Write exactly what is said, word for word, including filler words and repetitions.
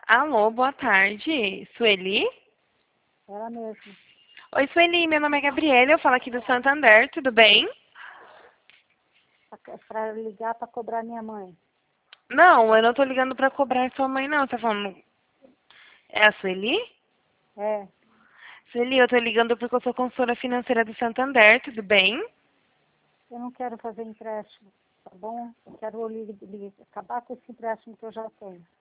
Alô, boa tarde. Sueli? Ela mesma. Oi, Sueli, meu nome é Gabriela, eu falo aqui do Santander, tudo bem? Para ligar para cobrar minha mãe. Não, eu não tô ligando pra cobrar sua mãe, não. Você tá falando... É a Sueli? É, Sueli, eu tô ligando porque eu sou consultora financeira do Santander, tudo bem? eu não quero fazer empréstimo, tá bom? Eu quero li- li- acabar com esse empréstimo que eu já tenho.